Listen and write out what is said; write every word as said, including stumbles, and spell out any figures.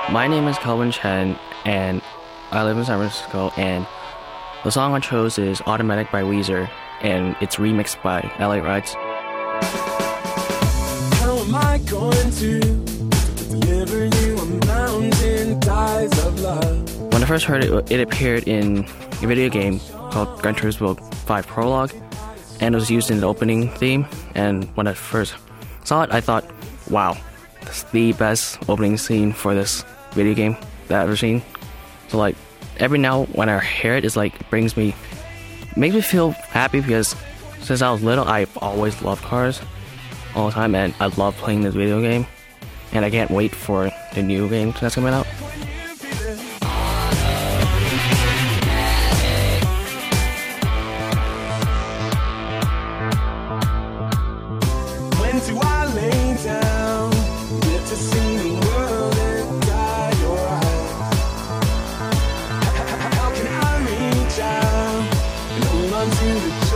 My name is Kelvin Chen, and I live in San Francisco, and the song I chose is Automatic by Weezer, and it's remixed by L A Rights. How am I going to deliver you a mountain ties of love? When I first heard it, it appeared in a video game called Gran Turismo five Prologue, and it was used in the opening theme. And when I first saw it, I thought, wow, this is the best opening scene for this video game that I've ever seen. So like, every now when I hear it, it's like, it brings me, makes me feel happy, because since I was little, I've always loved cars all the time, and I love playing this video game, and I can't wait for the new game that's coming out. When do I lay down, get to see the world and dry your eyes? How can I reach out and hold on to the